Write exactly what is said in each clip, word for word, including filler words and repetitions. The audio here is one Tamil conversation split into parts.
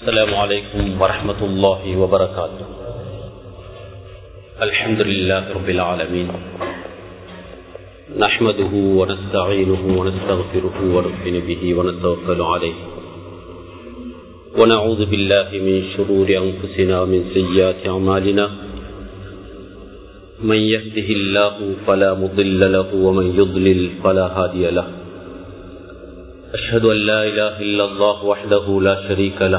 السلام عليكم ورحمة الله وبركاته. الحمد لله رب العالمين، نحمده ونستعينه ونستغفره ونؤمن به ونتوكل عليه، ونعوذ بالله من شرور أنفسنا ومن سيئات أعمالنا، من يهده الله فلا مضل له ومن يضلل فلا هادي له. أشهد أن لا إله إلا الله وحده لا شريك له،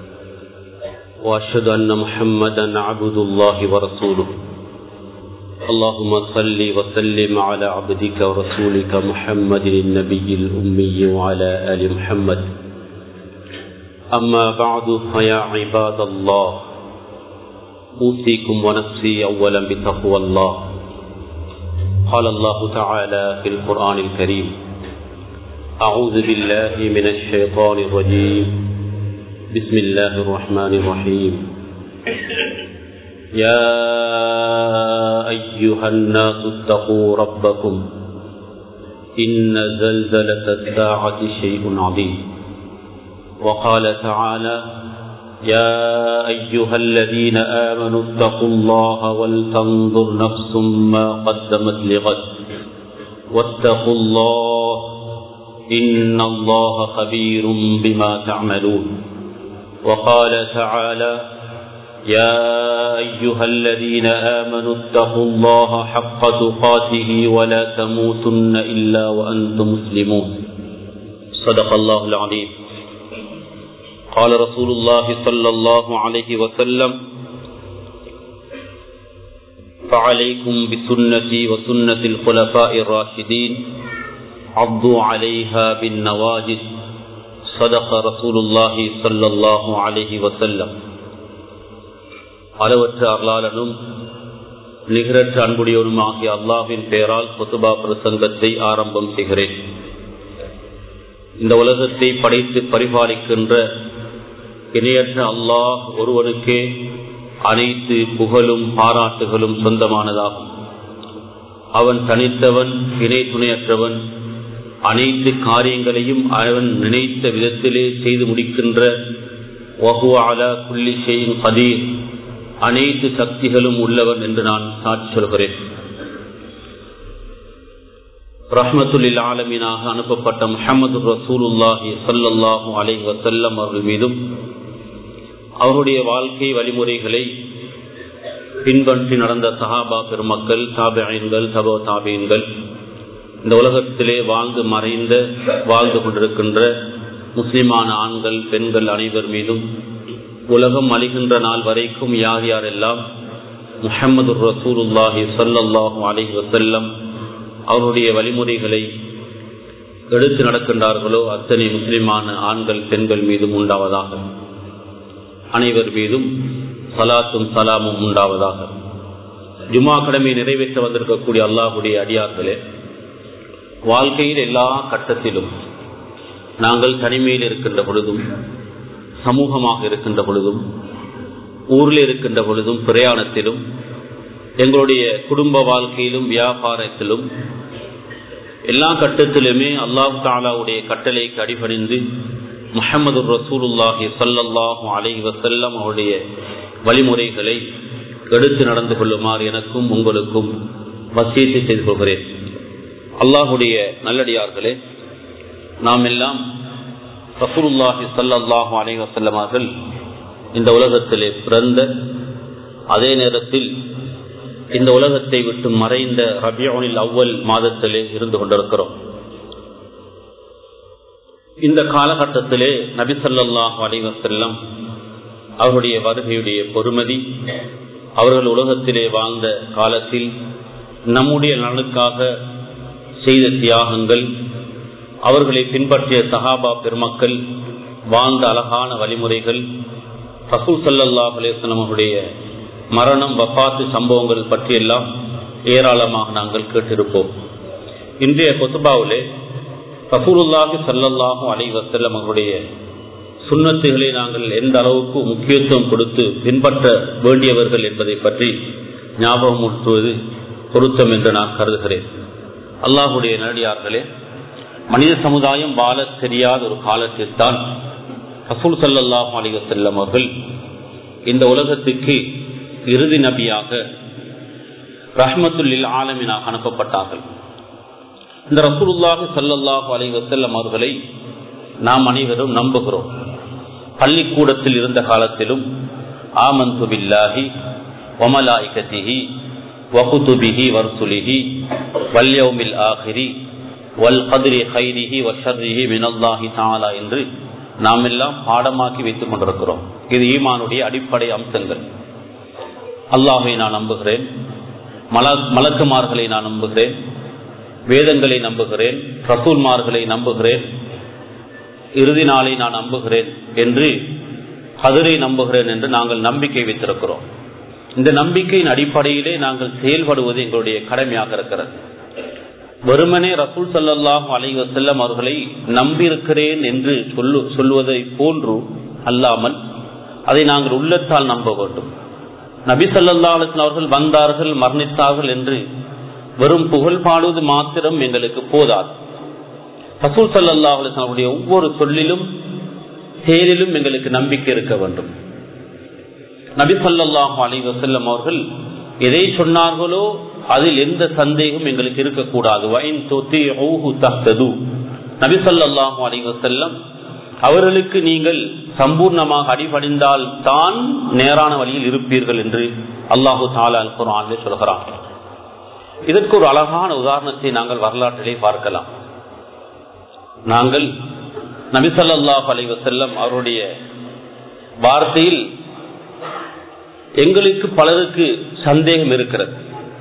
وأشهد أن محمدا عبد الله ورسوله. اللهم صل وسلم على عبدك ورسولك محمد النبي الأمي وعلى آل محمد. أما بعد، فيا عباد الله، أوصيكم ونفسي أولا بتقوى الله. قال الله تعالى في القرآن الكريم: أعوذ بالله من الشيطان الرجيم، بسم الله الرحمن الرحيم. يا أيها الناس اتقوا ربكم، إن زلزلة الساعة شيء عظيم. وقال تعالى: يا أيها الذين آمنوا اتقوا الله ولتنظر نفس ما قدمت لغد واتقوا الله إن الله خبير بما تعملون. وقال تعالى: يا أيها الذين آمنوا اتقوا الله حق تقاته ولا تموتن إلا وأنتم مسلمون. صدق الله العظيم. قال رسول الله صلى الله عليه وسلم: فعليكم بسنتي وسنة الخلفاء الراشدين، عضوا عليها بالنواجذ. صدق رسول الله صلى الله عليه وسلم. அளவற்ற அருளாளனும் நிகரற்ற அன்புடையவனுமாகிய அல்லாஹ்வின் பெயரால் குத்பா பிரசங்கத்தை ஆரம்பம் செய்கிறேன். இந்த உலகத்தை படைத்து பரிபாலிக்கின்ற இணையற்ற அல்லாஹ் ஒருவனுக்கே அனைத்து புகழும் பாராட்டுகளும் சொந்தமானதாகும். அவன் தனித்தவன், இணை துணையற்றவன். அனைத்து காரியங்களையும் அவன் நினைத்த விதத்திலே செய்து முடிக்கின்ற வஹுவ அலா குல்லி ஷைஇன் கதீர், அனைத்து சக்திகளும் உள்ளவன் என்று நான் சாட்சி சொல்கிறேன். ரஹ்மத்துல் ஆலமீனாக அனுப்பப்பட்ட முஹம்மது ரசூலுல்லாஹி ஸல்லல்லாஹு அலைஹி வஸல்லம் அவர்கள் மீதும் அவருடைய வாழ்க்கை வழிமுறைகளை பின்பற்றி நடந்த சஹாபா பெருமக்கள், தாபிஈன்கள், தபோ தாபிஈன்கள், இந்த உலகத்திலே வாழ்ந்து மறைந்த வாழ்ந்து கொண்டிருக்கின்ற முஸ்லிமான ஆண்கள் பெண்கள் அனைவர் மீதும் உலகம் அழிகின்ற நாள் வரைக்கும் யார் யாரெல்லாம் முஹம்மது ரசூலுல்லாஹி ஸல்லல்லாஹு அலைஹி வஸல்லம் அவருடைய வழிமுறைகளை எடுத்து நடக்கின்றார்களோ அத்தனை முஸ்லிமான ஆண்கள் பெண்கள் மீதும் உண்டாவதாக. அனைவர் மீதும் சலாத்தும் சலாமும் உண்டாவதாக. ஜுமா கடமை நிறைவேற்ற வந்திருக்கக்கூடிய அல்லாஹ்வுடைய அடியார்களே, வாழ்க்கையில் எல்லா கட்டத்திலும் நாங்கள் தனிமையில் இருக்கின்ற பொழுதும், சமூகமாக இருக்கின்ற பொழுதும், ஊரில் இருக்கின்ற பொழுதும், பிரயாணத்திலும், எங்களுடைய குடும்ப வாழ்க்கையிலும், வியாபாரத்திலும், எல்லா கட்டத்திலுமே அல்லாஹ் தஆலாவுடைய கட்டளைக்கு அடிபணிந்து முஹம்மது ரசூலுல்லாஹி ஸல்லல்லாஹு அலைஹி வஸல்லம் அவருடைய வழிமுறைகளை எடுத்து நடந்து கொள்ளுமாறு எனக்கும் உங்களுக்கும் வசியத்தை செய்து கொள்கிறேன். அல்லாஹுடைய நல்லடியார்களே, நாம் எல்லாம் ரசூலுல்லாஹி ஸல்லல்லாஹு அலைஹி வஸல்லம் அவர்கள் இந்த உலகத்திலே பிறந்த அதே நேரத்தில் இந்த உலகத்தை விட்டு மறைந்த ரபியுல் அவ்வல் மாதத்திலே இருந்து கொண்டிருக்கிறோம். இந்த காலகட்டத்திலே நபி ஸல்லல்லாஹு அலைஹி வஸல்லம் அவருடைய வருகையுடைய பொறுமதி, அவர்கள் உலகத்திலே வாழ்ந்த காலத்தில் நம்முடைய நலனுக்காக செய்த தியாகங்கள், அவர்களை பின்பற்றிய சஹாபா பெருமக்கள் வாழ்ந்த அழகான வழிமுறைகள், ரசூல் ஸல்லல்லாஹு அலைஹி வஸல்லம் அவருடைய மரணம், வஃபாத்து சம்பவங்கள் பற்றியெல்லாம் ஏராளமாக நாங்கள் கேட்டிருப்போம். இன்றைய குத்பாவிலே ரசூலுல்லாஹி ஸல்லல்லாஹு அலைஹி வஸல்லம் அவருடைய சுன்னத்துகளை நாங்கள் எந்த அளவுக்கு முக்கியத்துவம் கொடுத்து பின்பற்ற வேண்டியவர்கள் என்பதை பற்றி ஞாபகமூட்டுவது பொருத்தம் என்று நான் கருதுகிறேன். அல்லாஹுடைய நல்லடியார்களே, மனித சமுதாயம் வாழ தெரியாத ஒரு காலத்தில் தான் ரசூல் ஸல்லல்லாஹு அலைஹி வஸல்லம் அவர்கள் இந்த உலகத்துக்கு இறுதி நபியாக ரஹ்மத்துல் லில் ஆலமீனாக அனுப்பப்பட்டார்கள். இந்த ரசூலுல்லாஹி ஸல்லல்லாஹு அலைஹி வஸல்லம் அவர்களை நாம் அனைவரும் நம்புகிறோம். பள்ளிக்கூடத்தில் இருந்த காலத்திலும் ஆமன்து பில்லாஹி வ மலாயிகத்திஹி வ குதுபிஹி வ ருசுலிஹி வல் யௌமில் ஆகிரி வல் கத்ரி கைரிஹி வ ஷர்ரிஹி மினல்லாஹி தஆலா என்று நாம் எல்லாம் பாடமாக்கி வைத்துக் கொண்டிருக்கிறோம். இது ஈமானுடைய அடிப்படை அம்சங்கள். அல்லாஹை நான் நம்புகிறேன், மலக்குமார்களை நான் நம்புகிறேன், வேதங்களை நம்புகிறேன், ரசூல்மார்களை நம்புகிறேன், இறுதி நாளை நான் நம்புகிறேன் என்று கதிரை நம்புகிறேன் என்று நாங்கள் நம்பிக்கை வைத்திருக்கிறோம். இந்த நம்பிக்கையின் அடிப்படையிலே நாங்கள் செயல்படுவது எங்களுடைய கடமையாக இருக்கிறது. வெறுமனே ரசூல் ஸல்லல்லாஹு அலைஹி வஸல்லம் அவர்களை நம்பியிருக்கிறேன் என்று சொல்லு சொல்வதை போன்று அல்லாமல் அதை நாங்கள் உள்ளத்தால் நம்ப வேண்டும். நபி ஸல்லல்லாஹு அலைஹி வஸல்லம் அவர்கள் வந்தார்கள், மரணித்தார்கள் என்று வெறும் புகழ் பாடுவது மாத்திரம் எங்களுக்கு போதாது. ரசூல் ஸல்லல்லாஹு அலைஹி வஸல்லம் அவருடைய ஒவ்வொரு சொல்லிலும் செயலிலும் எங்களுக்கு நம்பிக்கை இருக்க வேண்டும். நபி ஸல்லல்லாஹு அலைஹி வஸல்லம் அவர்கள் எதை சொன்னார்களோ அதில் எந்த சந்தேகம் எங்களுக்கு இருக்கக்கூடாது. நபி ஸல்லல்லாஹு அலைஹி வஸல்லம் அவர்களுக்கு நீங்கள் சம்பூர்ணமாக அடிபணிந்தால் தான் நேரான வழியில் இருப்பீர்கள் என்று அல்லாஹு தஆலா அல் குர்ஆனிலே சொல்கிறார். இதற்கு ஒரு அழகான உதாரணத்தை நாங்கள் வரலாற்றிலே பார்க்கலாம். நாங்கள் நபி ஸல்லல்லாஹு அலைஹி வஸல்லம் அவருடைய வார்த்தையில் எங்களுக்கு பலருக்கு சந்தேகம் இருக்கிறது.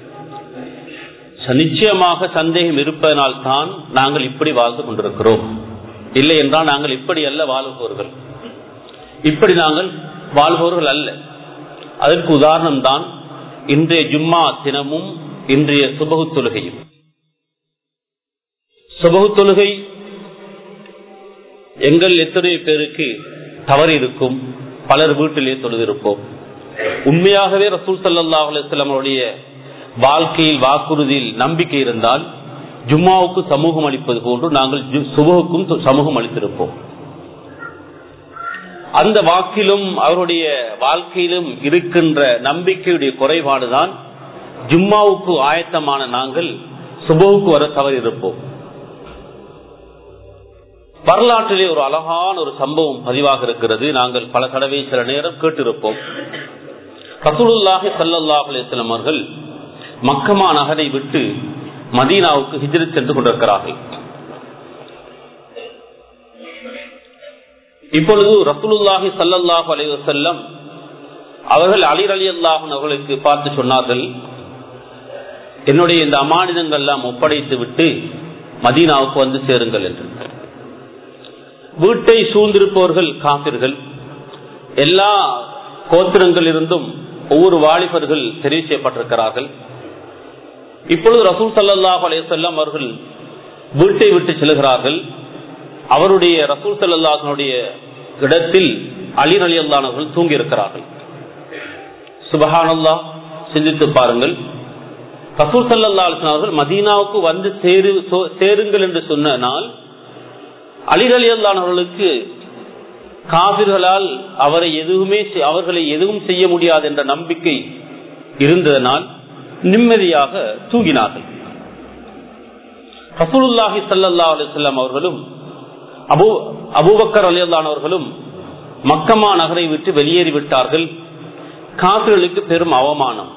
நிச்சயமாக சந்தேகம் இருப்பதனால் தான் நாங்கள் இப்படி வாழ்ந்து கொண்டிருக்கிறோம். இல்லை என்றால் நாங்கள் இப்படி அல்ல வாழ்பவர்கள், இப்படி நாங்கள் வாழ்பவர்கள் அல்ல. அதற்கு உதாரணம் தான் இன்றைய ஜும்மா தினமும் இன்றைய சுபஹு தொழுகையும். சுபஹு தொழுகை எங்கள் எத்தனை பேருக்கு தவறு இருக்கும், பலர் வீட்டிலே தொழுதிருப்போம். உண்மையாகவே ரசூல் ஸல்லல்லாஹு அலைஹி வஸல்லம் அவருடைய வாழ்க்கையில் வாக்குறுதியில் நம்பிக்கை இருந்தால் ஜும்மாவுக்கு சமூகம் அளிப்பது போன்று நாங்கள் சுபஹுக்கும் சமூகம் அளித்திருப்போம். அந்த வாக்கிலும் அவருடைய வாழ்க்கையிலும் இருக்கின்ற நம்பிக்கையுடைய குறைபாடுதான் ஜும்மாவுக்கு ஆயத்தமான நாங்கள் சுபஹுக்கு வர தவறி இருப்போம். வரலாற்றிலே ஒரு அழகான ஒரு சம்பவம் பதிவாக இருக்கிறது. நாங்கள் பல தடவை சில நேரம் கேட்டிருப்போம். ரசூலுல்லாஹி ஸல்லல்லாஹு அலைஹி வஸல்லம் அவர்கள் மக்கமா நகரை விட்டு மதீனாவுக்கு ஹிஜ்ரத் சென்று கொண்டிருக்கிறார்கள். இப்பொழுது ரசூலுல்லாஹி ஸல்லல்லாஹு அலைஹி வஸல்லம் அவர்கள் அலி ரலியல்லாஹு அன்ஹு அவர்களுக்கு பார்த்து சொன்னார்கள், என்னுடைய இந்த அமானிதங்கள் எல்லாம் ஒப்படைத்து விட்டு மதீனாவுக்கு வந்து சேருங்கள் என்று. வீட்டை சூழ்ந்திருப்பவர்கள் காபிர்கள், எல்லா கோத்திரங்களிலிருந்தும் ஒவ்வொரு வாலிபர்கள் தெரிவு செய்யப்பட்டிருக்கிறார்கள். இப்பொழுது ரசூல் ஸல்லல்லாஹு அலைஹி வஸல்லம் அவர்கள் வீட்டை விட்டு செல்கிறார்கள். அவருடைய ரசூல் ஸல்லல்லாஹு அலைஹி இடத்தில் அலி ரலியல்லாஹு அன்ஹு அவர்கள் தூங்கி இருக்கிறார்கள். சுப்ஹானல்லாஹ், சிந்தித்து பாருங்கள். ரசூல் ஸல்லல்லாஹு அலைஹி அவர்கள் மதீனாவுக்கு வந்து சேரு சேருங்கள் என்று சொன்னால் அலி ரலியல்லாஹு அன்ஹு அவர்களுக்கு காபிர்களால் அவரை எதுவுமே அவர்களை எதுவும் செய்ய முடியாது என்ற நம்பிக்கை இருந்ததனால் நிம்மதியாக தூங்கினார்கள். ரசூலுல்லாஹி ஸல்லல்லாஹு அலைஹி வஸல்லம் அவர்களும் அபூ அபூபக்கர் ரலியல்லாஹு அன்ஹு அவர்களும் மக்கமா நகரை விட்டு வெளியேறி விட்டார்கள். காபிர்களுக்கு பெரும் அவமானம்.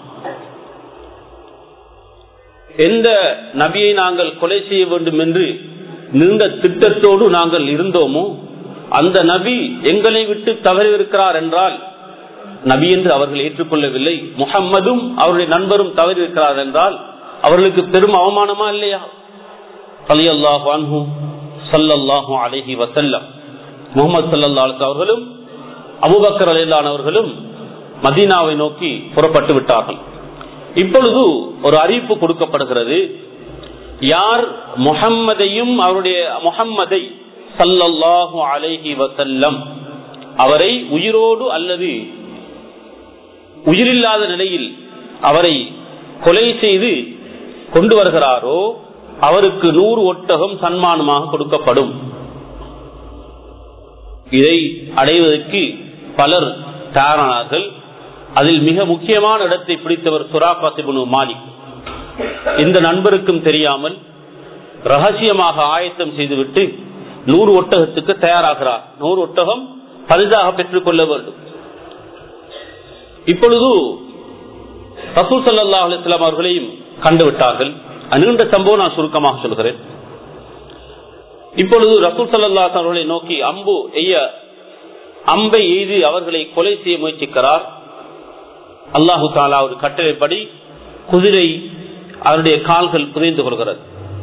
எந்த நபியை நாங்கள் கொலை செய்ய வேண்டும் என்று நீண்ட திட்டத்தோடு நாங்கள் இருந்தோமோ அந்த நபி எங்களை விட்டு தவறி இருக்கிறார் என்றால் நபி என்று அவர்கள் ஏற்றுக்கொள்ளவில்லை, முஹம்மதும் அவருடைய நண்பரும் தவறி இருக்கிறார் என்றால் அவர்களுக்கு பெரும் அவமானமா இல்லையா? ரலியல்லாஹு அன்ஹு ஸல்லல்லாஹு அலைஹி வஸல்லம் முஹம்மது ஸல்லல்லாஹு அலைஹி அவர்களும் அபூபக்கர் ரலியல்லாஹு அன்ஹு அவர்களும் மதீனாவை நோக்கி புறப்பட்டு விட்டார்கள். இப்பொழுது ஒரு அறிவிப்பு கொடுக்கப்படுகிறது. யார் முஹம்மதையும் அவருடைய முஹம்மதை ஸல்லல்லாஹு அலைஹி வஸல்லம் அவரை உயிரோடு அல்லது உயிரில்லாத நிலையில் அவரை கொலை செய்து கொண்டு வருகிறாரோ அவருக்கு நூறு ஒட்டகம் சன்மானமாக கொடுக்கப்படும் இதை அடைவதற்கு பலர் தயாரானார்கள். அதில் மிக முக்கியமான இடத்தை பிடித்தவர் சுராகாத் இப்னு மாலிக். இந்த நண்பருக்கும் தெரியாமல் ரகசியமாக ஆயத்தம் செய்துவிட்டு நூறு ஒட்டகத்துக்கு தயாராகிறார். நூறு ஒட்டகம் பரிசாக பெற்றுக் கொள்ள வேண்டும். இப்பொழுது ரசூல் ஸல்லல்லாஹு அலைஹி வஸல்லம் அவர்களையும் கண்டுவிட்டார்கள். நீண்ட சம்பவம் நான் சுருக்கமாக சொல்கிறேன். இப்பொழுது ரசூல் ஸல்லல்லாஹு அலைஹி அவர்களை நோக்கி அம்பு எய்ய அம்பை எய்து அவர்களை கொலை செய்ய முயற்சிக்கிறார். அல்லாஹு தஆலா ஒரு கட்டளைப்படி குதிரை அவருடைய கால்கள் புதைந்து கொள்கிறது.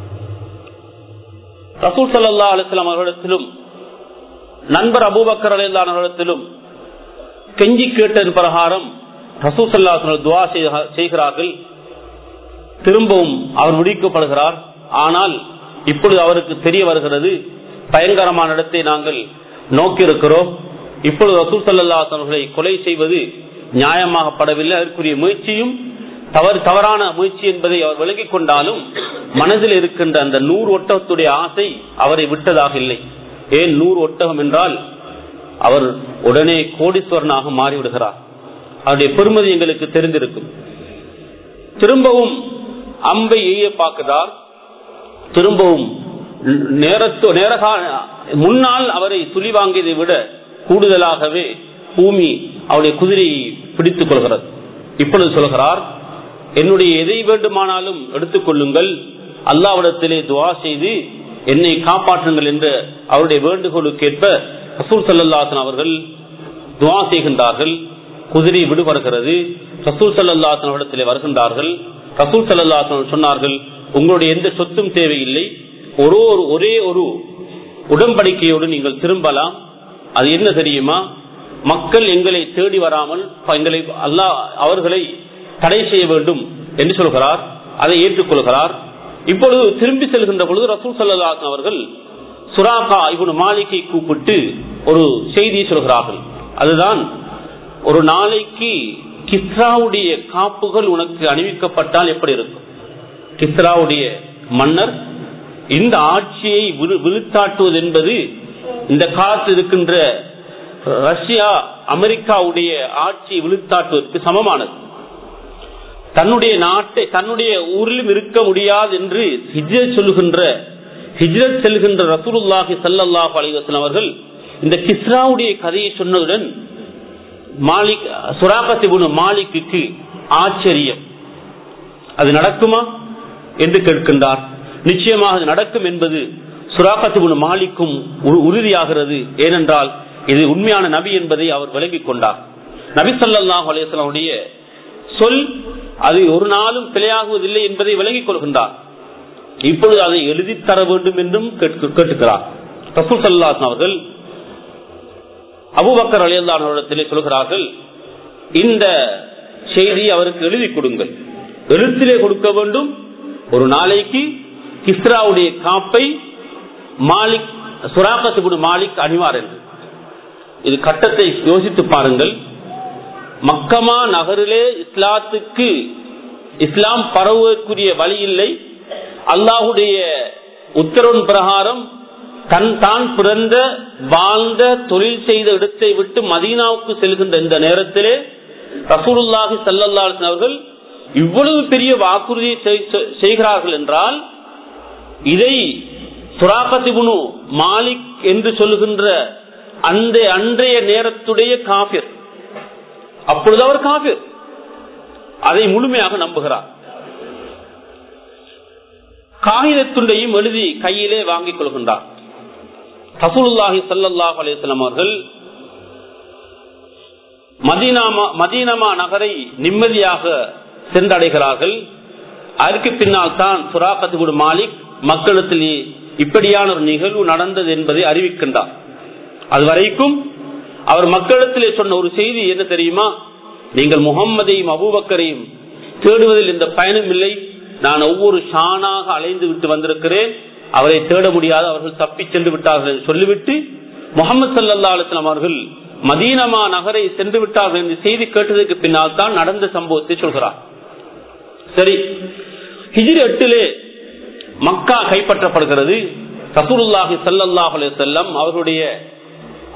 ரசூல் ஸல்லல்லாஹு அலைஹி வஸல்லம் அவர்களிடத்திலும் நண்பர் அபூபக்கர் ரலியல்லாஹு அன்ஹு அவர்களிடத்திலும் கெஞ்சி கேட்டதன் பிரகாரம் ரசூல் ஸல்லல்லாஹு அலைஹி வஸல்லம் துஆ செய்கிறார்கள். திரும்பவும் அவர் முடிக்கப்படுகிறார். ஆனால் இப்பொழுது அவருக்கு தெரிய வருகிறது, பயங்கரமான இடத்தை நாங்கள் நோக்கி இருக்கிறோம். இப்பொழுது ரசூல் ஸல்லல்லாஹு அலைஹி வஸல்லம் அவர்களை கொலை செய்வது நியாயமாகப்படவில்லை. அதற்குரிய முயற்சியும் தவறு தவறான முயற்சி என்பதை அவர் விலகிக் கொண்டாலும் மனதில் இருக்கின்ற அந்த நூறு ஒட்டகத்துடைய ஆசை அவரை விட்டதாக இல்லை. ஏன் நூறு ஒட்டகம் என்றால் அவர் உடனே கோடீஸ்வரனாக மாறிவிடுகிறார். அவருடைய பெருமதி எங்களுக்கு தெரிந்திருக்கும். திரும்பவும் அம்பை எய்ய பார்க்கிறார். திரும்பவும் நேரத்தோ நேர முன்னால் அவரை துளி வாங்கியதை விட கூடுதலாகவே பூமி அவருடைய குதிரையை பிடித்துக் கொள்கிறது. இப்பொழுது சொல்கிறார், என்னுடைய எதை வேண்டுமானாலும் எடுத்துக் கொள்ளுங்கள், அல்லாஹ்விடத்திலே துஆ செய்து என்னை காப்பாற்றுங்கள் என்ற அவருடைய வேண்டுகோளுக்கேற்ப ரசூல் ஸல்லல்லாஹு அலைஹி வஸல்லம் அவர்கள் துஆ செய்கின்றார்கள். குதிரை விடுபடுகிறது. ரசூல் ஸல்லல்லாஹு அலைஹி வஸல்லம் இடத்திலே வருகின்றார்கள். ரசூல் ஸல்லல்லாஹு அலைஹி வஸல்லம் சொன்னார்கள், உங்களுடைய எந்த சொத்தும் தேவையில்லை, ஒரு ஒரே ஒரு உடன்படிக்கையோடு நீங்கள் திரும்பலாம். அது என்ன தெரியுமா? மக்கள் எங்களை தேடி வராமல் எங்களை அல்லாஹ் அவர்களை தடை செய்ய வேண்டும் என்று சொல்கிறார். அதை ஏற்றுக்கொள்கிறார். இப்பொழுது திரும்பி செல்கின்ற பொழுது ரசூல் ஸல்லல்லாஹு அலைஹி வஸல்லம் அவர்கள் சுராகா இப்னு மாலிக்கை கூப்பிட்டு ஒரு செய்தியை சொல்கிறார்கள். அதுதான், ஒரு நாளைக்கு கிஸ்ராவுடைய காப்புகள் உனக்கு அணிவிக்கப்பட்டால் எப்படி இருக்கும்? கிஸ்ராவுடைய மன்னர் இந்த ஆட்சியை விழுத்தாட்டுவது என்பது இந்த காலத்தில் இருக்கின்ற ரஷ்யா அமெரிக்காவுடைய ஆட்சியை விழுத்தாட்டுவதற்கு சமமானது. தன்னுடைய நாட்டை தன்னுடைய ஊரிலும் இருக்க முடியாது என்று ஹிஜ்ரத் சொல்லுகின்ற ஹிஜ்ரத் செல்கின்ற ரசூலுல்லாஹி ஸல்லல்லாஹு அலைஹி வஸல்லம் அவர்கள் இந்த கிஸ்ராவுடைய கதையை சொன்னதுடன் மாலிக் சுராகத் இப்னு மாலிக்கு ஆச்சரியம், அது நடக்குமா என்று கேட்கின்றார். நிச்சயமாக அது நடக்கும் என்பது சுராகத் இப்னு மாலிக்கும் உறுதியாகிறது. ஏனென்றால் இது உண்மையான நபி என்பதை அவர் விளங்கிக் கொண்டார். நபி ஸல்லல்லாஹு அலைஹி வஸல்லம் உடைய சொல் அது ஒரு நாளும் பிழையாகுவதில்லை என்பதை விளங்கிக் கொள்கின்றார். இப்பொழுது அதை எழுதி தர வேண்டும் என்றும் கேட்டுக்கிறார். ரசூல் ஸல்லல்லாஹு அலைஹி வஸல்லம் அவர்கள் அபூபக்கர் ரலியல்லாஹு அன்ஹு இடத்திலே சொல்கிறார்கள், இந்த செய்தி அவருக்கு எழுதி கொடுங்கள். எழுத்திலே கொடுக்க வேண்டும். ஒரு நாளைக்கு கிஸ்ராவுடைய காப்பை மாலிக் சுராகத் இப்னு மாலிக் அணிவார் என்று. இது கட்டத்தை யோசித்து பாருங்கள். மக்கமா நகரிலே இஸ்லாத்துக்கு இஸ்லாம் பரவுவதற்குரிய வழி இல்லை. அல்லாஹுடைய உத்தரவின் பிரகாரம் தன் தான் பிறந்த வாழ்ந்த தொழில் செய்த இடத்தை விட்டு மதீனாவுக்கு செல்கின்ற இந்த நேரத்திலே ரசூலுல்லாஹி ஸல்லல்லாஹு அலைஹி வஸல்லம் அவர்கள் இவ்வளவு பெரிய வாக்குறுதியை செய்கிறார்கள் என்றால், இதை சுராகத் இப்னு மாலிக் என்று சொல்லுகின்ற அந்த அன்றைய நேரத்துடைய காபிர், அப்பொழுது அவர் காபிர், அதை முழுமையாக நம்புகிறார். காகிதத்துண்டையும் எழுதி கையிலே வாங்கிக் கொள்கின்றார். ரசூலுல்லாஹி ஸல்லல்லாஹு அலைஹி வஸல்லம் அவர்கள் மதீனாமா மதீனமா நகரை நிம்மதியாக சென்றடைகிறார்கள். அதற்கு பின்னால் தான் சுராகத் இப்னு மாலிக் மக்களிடத்திலே இப்படியான ஒரு நிகழ்வு நடந்தது என்பதை அறிவிக்கின்றார். அதுவரைக்கும் அவர் மக்களிடத்திலே சொன்ன ஒரு செய்தி என்ன தெரியுமா? நீங்கள் முகம்மதையும் அபூபக்கரையும் தேடுவதில் இந்த பயனும் இல்லை. நான் ஒவ்வொரு ஷானாக அலைந்து விட்டு வந்திருக்கிறேன், அவரை தேட முடியாது, அவர்கள் தப்பி சென்று விட்டார்கள் என்று சொல்லிவிட்டு முஹம்மது ஸல்லல்லாஹு அலைஹி வஸல்லம் அவர்கள் மதீனமா நகரை சென்று விட்டார்கள் என்று செய்தி கேட்டதற்கு பின்னால் தான் நடந்த சம்பவத்தை சொல்கிறார். சரி, ஹிஜ்ரி எட்டிலே மக்கா கைப்பற்றப்படுகிறது. ரசூலுல்லாஹி ஸல்லல்லாஹு அலைஹி வஸல்லம் அவர்களுடைய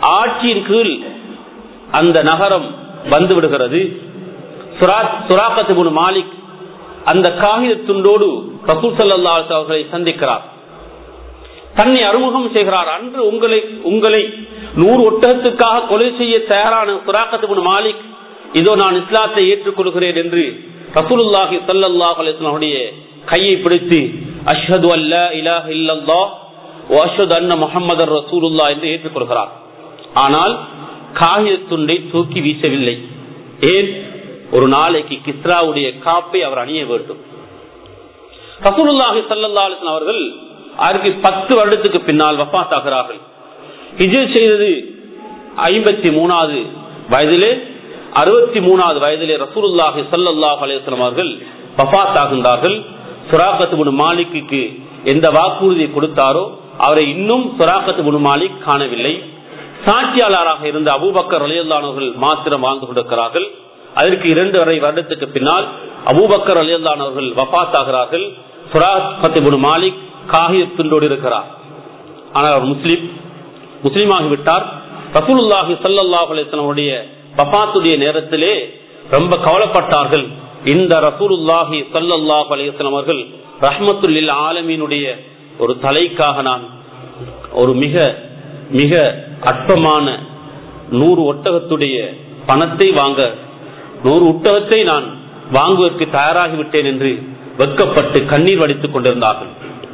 ஆட்சியின் கீழ் அந்த நகரம் வந்து விடுகிறது. சுராக்கத் இப்னு மாலிக் அந்த காகித துண்டோடு ரசூல் ஸல்லல்லாஹு அலைஹி வஸல்லம் அவர்களை சந்திக்கிறார். தன்னை அறிமுகம் செய்கிறார். அன்று உங்களை உங்களை நூறு ஒட்டகத்துக்காக கொலை செய்ய தயாரான சுராக்கத் இப்னு மாலிக், இதோ நான் இஸ்லாத்தை ஏற்றுக்கொள்கிறேன் என்று ரசூலுல்லாஹி ஸல்லல்லாஹு அலைஹி வஸல்லம் அவருடைய கையை பிடித்து அஷ்ஹது அல்லா இலாஹ இல்லல்லாஹ் வ அஷ்ஹது அன்ன முஹம்மதர் ரசூலுல்லாஹ் என்று ஏற்றுக்கொள்கிறார். ஆனால் காகித துண்டை தூக்கி வீசவில்லை. ஏன்? ஒரு நாளைக்கு கிஸ்ராவுடைய காப்பை அவர் அணிய வேண்டும். ரசூலுல்லாஹி ஸல்லல்லாஹு அலைஹி வஸல்லம் அவர்கள் அதற்கு பத்து வருடத்துக்கு பின்னால் வஃபாத் ஆகிறார்கள். ஹிஜ்ர் செய்தது ஐம்பத்தி மூணாவது வயதிலே, அறுபத்தி மூணாவது வயதிலே ரசூலுல்லாஹி ஸல்லல்லாஹு அலைஹி வஸல்லம் அவர்கள் வஃபாத் ஆகின்றார்கள். சுராக்கத் இப்னு மாலிக்கு எந்த வாக்குறுதியை கொடுத்தாரோ அவரை இன்னும் சுராக்கத் இப்னு மாலிக் காணவில்லை. சாட்சியாளராக இருந்த அபூபக்கர் ரலியல்லாஹு அன்ஹு அவர்கள் மாத்திரம் வாழ்ந்து கொண்டிருக்கிறார்கள். அதற்கு இரண்டு வரை வருடத்துக்கு பின்னால் அபூபக்கர் ரலியல்லாஹு அன்ஹு அவர்கள் வஃபாத் ஆகிறார்கள். சுராக்கத் இப்னு மாலிக் காகிதத்தோடு இருக்கிறார். ஆனால் அவர் முஸ்லிம் முஸ்லிமாகிவிட்டார். ரசூலுல்லாஹி ஸல்லல்லாஹு அலைஹி வஸல்லம் உடைய வஃபாத்துடைய நேரத்திலே ரொம்ப கவலைப்பட்டார்கள். இந்த ரசூலுல்லாஹி ஸல்லல்லாஹு அலைஹி வஸல்லம் அவர்கள் ரஹ்மத்துல் லில் ஆலமீனுடைய ஒரு தலைக்காக நான் ஒரு மிக மிக அற்பமான நூறு ஒட்டகத்துடைய பணத்தை வாங்க நூறு ஒட்டகத்தை நான் வாங்குவதற்கு தயாராகிவிட்டேன் என்று வெட்கப்பட்டு கண்ணீர் வடித்துக் கொண்டிருந்தார்கள்.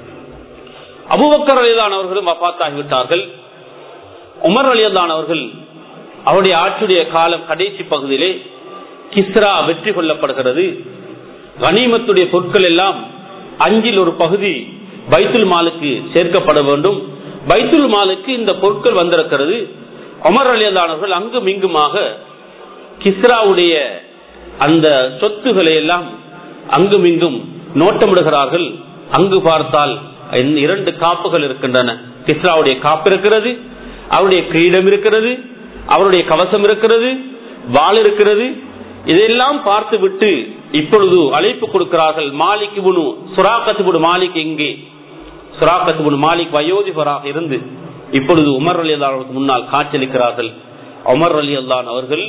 அபூபக்கர் ரலியல்லாஹு அன்ஹு அவர்களும் வஃபாத்தாகிவிட்டார்கள். உமர் ரலியல்லாஹு அன்ஹு அவர்கள் அவருடைய ஆட்சியுடைய காலம் கடைசி பகுதியிலே கிஸ்ரா வெற்றி கொள்ளப்படுகிறது. கனிமத்துடைய பொருட்கள் எல்லாம் அஞ்சில் ஒரு பகுதி பைத்துல் மாலுக்கு சேர்க்கப்பட வேண்டும். பைத்துல் மாலுக்கு இந்த பொருட்கள் வந்திருக்கிறது. உமர் ரலியல்லாஹு அன்ஹு அவர்கள் அங்கும் இங்குமாக கிஸ்ராவுடைய அந்த சொத்துக்களை எல்லாம் அங்கும் இங்கும் நோட்டமிடுகிறார்கள். அங்கு பார்த்தால் இரண்டு காப்புகள் இருக்கின்றன. கிஸ்ராவுடைய காப்பு இருக்கிறது, அவருடைய கிரீடம் இருக்கிறது, அவருடைய கவசம் இருக்கிறது, வாள் இருக்கிறது. இதெல்லாம் பார்த்து விட்டு இப்பொழுது அழைப்பு கொடுக்கிறார்கள். மாலிக் இப்னு சுராக்கத் இப்னு மாலிக் எங்கே? சுராக்கத் இப்னு மாலிக் வயோதிபராக இருந்து இப்பொழுது உமர் ரலியல்லாஹு அன்ஹு முன்னால் காட்சியளிக்கிறார்கள். உமர் ரலியல்லாஹு அன்ஹு அவர்கள்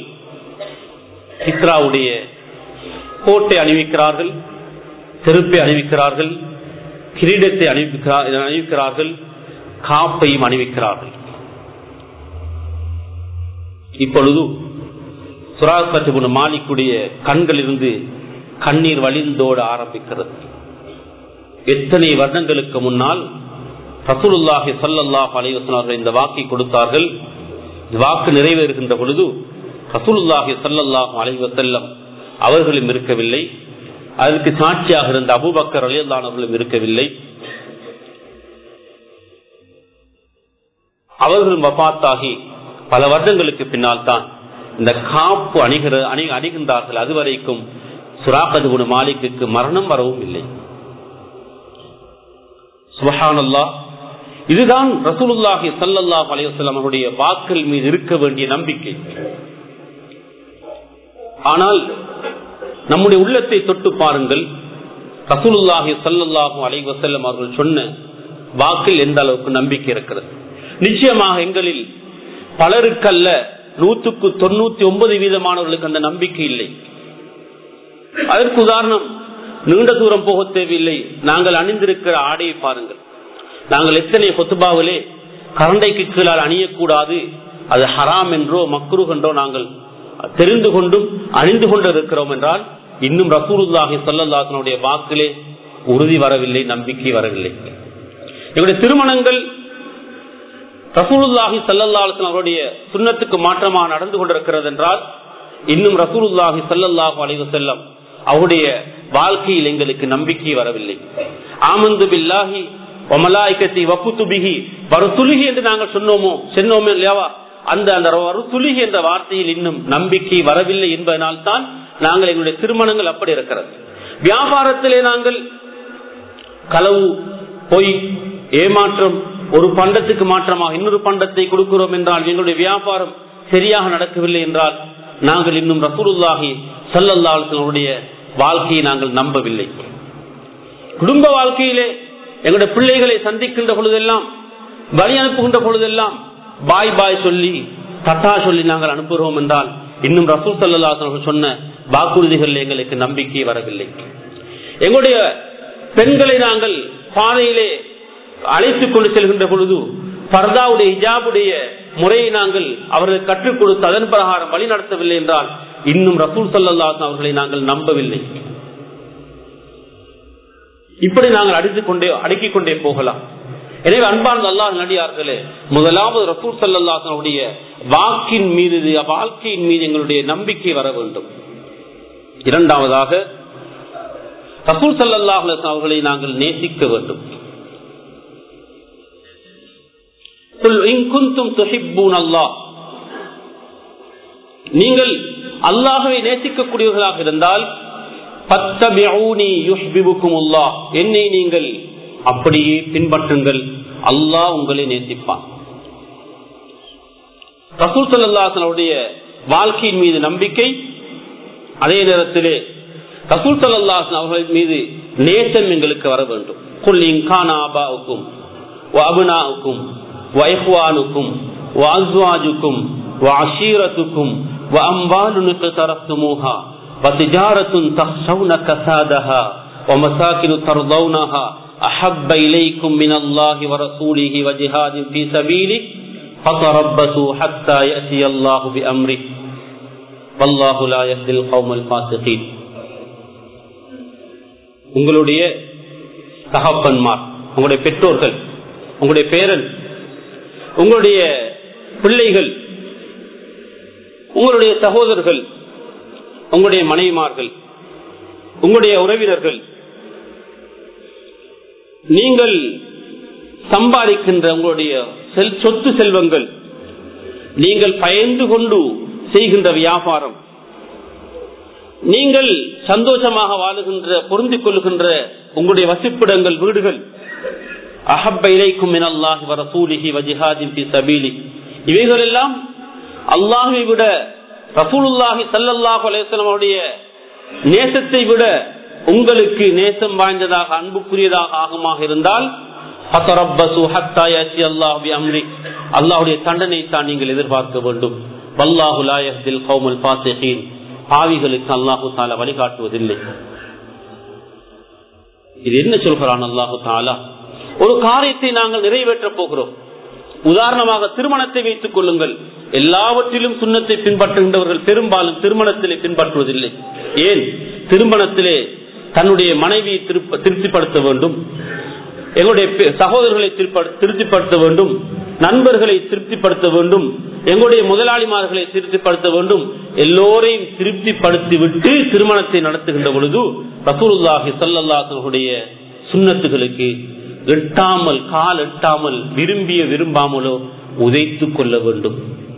கிஸ்ராவுடைய கோட்டை அணிவிக்கிறார்கள், செருப்பை அணிவிக்கிறார்கள், கிரீடத்தை அணிவிக்கிறார்கள், காப்பையும் அணிவிக்கிறார்கள். இப்பொழுது சுராக்கத் இப்னு மாலிக்குடைய கண்களிலிருந்து கண்ணீர் வழிந்தோட ஆரம்பிக்கிறது. எத்தனை வருடங்களுக்கு முன்னால் ரசூலுல்லாஹி ஸல்லல்லாஹு அலைஹி வஸல்லம் இந்த வாக்கை கொடுத்தார்கள். வாக்கு நிறைவேறுகின்ற பொழுது ரசூலுல்லாஹி ஸல்லல்லாஹு அலைஹி வஸல்லம் அவர்களும் இருக்கவில்லை. அதற்கு சாட்சியாக இருந்த அபூபக்கர் ரலியல்லாஹு அன்ஹு அவர்களும் இருக்கவில்லை. அவர்களும் வஃபாத்தாகி பல வருடங்களுக்கு பின்னால் தான் இந்த காப்பு அணிகிற அணி அணிகின்றார்கள். அதுவரைக்கும் சுராக்கத் இப்னு மாலிக்கு மரணம் வரவும் இல்லை. சுப்ஹானல்லாஹ். இதுதான் ரசூலுல்லாஹி ஸல்லல்லாஹு அலைஹி வஸல்லம் அவருடைய வாக்கள் மீது இருக்க வேண்டிய நம்பிக்கை. ஆனால் நம்முடைய உள்ளத்தை தொட்டு பாருங்கள். ரசூலுல்லாஹி ஸல்லல்லாஹு அலைஹி வஸல்லம் அவர்கள் சொன்ன வாக்கில் எந்த அளவுக்கு நம்பிக்கை இருக்கிறது? நிச்சயமாக எங்களில் பலருக்கல்ல, நூற்றுக்கு தொண்ணூத்தி ஒன்பது வீதமானவர்களுக்கு அந்த நம்பிக்கை இல்லை. அதற்கு உதாரணம், நீண்ட தூரம் போக தேவையில்லை. நாங்கள் அணிந்திருக்கிற ஆடையை பாருங்கள். நாங்கள் எத்தனை கொத்துபாவிலே கரண்டைக்கு கீழால் அணியக்கூடாது, அது ஹராம் என்றோ மக்ரூஹ் என்றோ நாங்கள் தெரிந்து கொண்டும் அணிந்து கொண்டு இருக்கிறோம் என்றால் இன்னும் ரசூலுல்லாஹி ஸல்லல்லாஹு அலைஹி வஸல்லம் வாக்கிலே உறுதி வரவில்லை, நம்பிக்கை வரவில்லை. எங்களுடைய திருமணங்கள் ரசூலுல்லாஹி ஸல்லல்லாஹு அலைஹி வஸல்லம் அவருடைய சுன்னத்துக்கு மாற்றமாக நடந்து கொண்டிருக்கிறது என்றால் இன்னும் ரசூலுல்லாஹி ஸல்லல்லாஹு அலைஹி வஸல்லம் அவருடைய வாழ்க்கையில் எங்களுக்கு நம்பிக்கை வரவில்லை. ஆமந்து பில்லாஹி வ மலாயிகத்தி வ குதுபிஹி வ ருசுலிஹி என்று நாங்கள் சொன்னோமோ சொன்னோமே இல்லையா, அந்த அந்த ருசுலிஹி என்ற வார்த்தையில் இன்னும் நம்பிக்கை வரவில்லை என்பதனால் தான் நாங்கள் எங்களுடைய திருமணங்கள் அப்படி இருக்கிறது. வியாபாரத்திலே நாங்கள் களவு, பொய், ஏமாற்றம், ஒரு பண்டத்துக்கு மாற்றமாக இன்னொரு பண்டத்தை கொடுக்கிறோம் என்றால் எங்களுடைய வியாபாரம் சரியாக நடக்கவில்லை என்றால் நாங்கள் இன்னும் ரசூலுல்லாஹி ஸல்லல்லாஹு அலைஹி வஸல்லம் வாழ்க்கையை நாங்கள் நம்பவில்லை. குடும்ப வாழ்க்கையிலே எங்களுடைய பிள்ளைகளை சந்திக்கின்ற பொழுதெல்லாம், வழி அனுப்புகின்ற பொழுதெல்லாம் பாய் பாய் சொல்லி தட்டா சொல்லி நாங்கள் அனுப்புகிறோம் என்றால் இன்னும் ரசூல் ஸல்லல்லாஹு அலைஹி வஸல்லம் சொன்ன வாக்குறுதிகள் எங்களுக்கு நம்பிக்கை வரவில்லை. எங்களுடைய பெண்களை நாங்கள் பாதையிலே அழைத்துக் கொண்டு செல்கின்ற பொழுது பர்தாவுடைய ஹிஜாபுடைய முறையை நாங்கள் அவர்களுக்கு கற்றுக் கொடுத்து அதன் பிரகாரம் வழி நடத்தவில்லை என்றால் இன்னும் ரசூல் ஸல்லல்லாஹு அலைஹி வஸல்லம் அவர்களை நாங்கள் நம்பவில்லை. இப்படி நாங்கள் அடித்துக் கொண்டே அடுக்கிக் கொண்டே போகலாம். எனவே அன்பார்ந்த அல்லாஹ் நடிகார்களே, முதலாவது ரசூல் ஸல்லல்லாஹு அலைஹி வஸல்லம் வாக்கின் மீது வாழ்க்கையின் மீது எங்களுடைய நம்பிக்கை வர வேண்டும். இரண்டாவதாக ரசூல் ஸல்லல்லாஹு அலைஹி வஸல்லம் அவர்களை நாங்கள் நேசிக்க வேண்டும். நீங்கள் அல்லாஹ்வை நேசிக்கக்கூடியவர்களாக இருந்தால் என்னை நீங்கள் அப்படியே பின்பற்றுங்கள், அல்லாஹ் உங்களை நேசிப்பான். ரசூல் ஸல்லல்லாஹு அலைஹி வஸல்லம் வாழ்க்கையின் மீது நம்பிக்கை, அதே நேரத்திலே ரசூல் ஸல்லல்லாஹு அலைஹி வஸல்லம் அவர்கள் மீது நேசம் எங்களுக்கு வர வேண்டும். குல் இன் கான ஆபாஉக்கும் வ அப்னாஉக்கும் வ இஹ்வானுக்கும் வ அஸ்வாஜுக்கும் வ அஷீரத்துக்கும் வ அம்வாலுன் இக்தரஃப்துமூஹா வ திஜாரத்துன் தக்ஷௌன கஸாதஹா வ மசாகினு தர்தௌனஹா அஹப்ப இலைக்கும் மினல்லாஹி வ ரசூலிஹி வ ஜிஹாதின் ஃபீ ஸபீலிஹி ஃபதரப்பஸூ ஹத்தா யஅதியல்லாஹு பிஅம்ரிஹி வல்லாஹு லா யஹ்தில் கௌமல் ஃபாஸிகீன். உங்களுடைய தகப்பன்மார், உங்களுடைய பெற்றோர்கள், உங்களுடைய பேரன், உங்களுடைய பிள்ளைகள், உங்களுடைய சகோதரர்கள், உங்களுடைய மனைவிமார்கள், உங்களுடைய உறவினர்கள், நீங்கள் சம்பாதிக்கின்ற உங்களுடைய சொத்து செல்வங்கள், நீங்கள் பயந்து கொண்டு செய்கின்ற வியாபாரம், நீங்கள் சந்தோஷமாக வாழுகின்ற பொருந்திக் கொள்கின்ற உங்களுடைய வசிப்பிடங்கள், வீடுகள், அஹப்ப இலைக்கும் மினல்லாஹி வ ரசூலிஹி வ ஜிஹாதின் ஃபீ ஸபீலிஹி, இவைகள் எல்லாம் அல்லாஹ்வை விட ரசூலுல்லாஹி ஸல்லல்லாஹு அலைஹி வஸல்லம் உடைய நேசத்தை விட உங்களுக்கு நேசம் வாய்ந்ததாக அன்புக்குரியதாக ஆகுமாக இருந்தால் ஃபதரப்பஸூ ஹத்தா யஅதியல்லாஹு பிஅம்ரிஹி, அல்லாஹ்வுடைய தண்டனை தான் நீங்கள் எதிர்பார்க்க வேண்டும். வல்லாஹு லா யஹ்தில் கௌமல் ஃபாஸிகீன், பாவிகளுக்கு அல்லாஹு தஆலா வழிகாட்டுவதில்லை. இது என்ன சொல்கிறான் அல்லாஹு தஆலா? ஒரு காரியத்தை நாங்கள் நிறைவேற்ற போகிறோம். உதாரணமாக திருமணத்தை வைத்துக் கொள்ளுங்கள். எல்லாவற்றிலும் சுன்னத்தை பின்பற்றுகின்றவர்கள் பெரும்பாலும் திருமணத்திலே பின்பற்றுவதில்லை. ஏன்? திருமணத்திலே தன்னுடைய மனைவியை திருப்திப்படுத்த வேண்டும், எங்களுடைய சகோதரர்களை திருப்திப்படுத்த வேண்டும், நண்பர்களை திருப்திப்படுத்த வேண்டும், எங்களுடைய முதலாளிமார்களை திருப்திப்படுத்த வேண்டும். எல்லோரையும் திருப்திப்படுத்தி விட்டு திருமணத்தை நடத்துகின்ற பொழுது ரசூலுல்லாஹி ஸல்லல்லாஹு அலைஹி வஸல்லம் சுன்னத்துகளுக்கு எட்டாமல் கால் எட்டாமல் விரும்பிய விரும்பாமலோ உதைத்துக் கொள்ள வேண்டும்.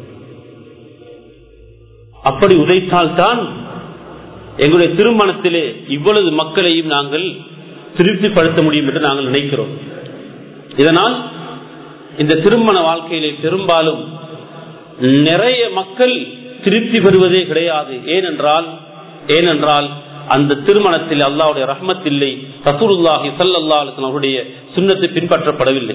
அப்படி உதைத்தால்தான் எங்களுடைய திருமணத்திலே இவ்வளவு மக்களையும் நாங்கள் திருப்திப்படுத்த முடியும் என்று நாங்கள் நினைக்கிறோம். இதனால் இந்த திருமண வாழ்க்கையிலே பெரும்பாலும் நிறைய மக்கள் திருப்தி பெறுவதே கிடையாது. ஏனென்றால் ஏனென்றால் அந்த திருமணத்தில் அல்லாஹ்வுடைய ரஹ்மத் இல்லை, ரசூலுல்லாஹி ஸல்லல்லாஹு அலைஹி வஸல்லம் அவருடைய சுன்னத்தை பின்பற்றப்படவில்லை.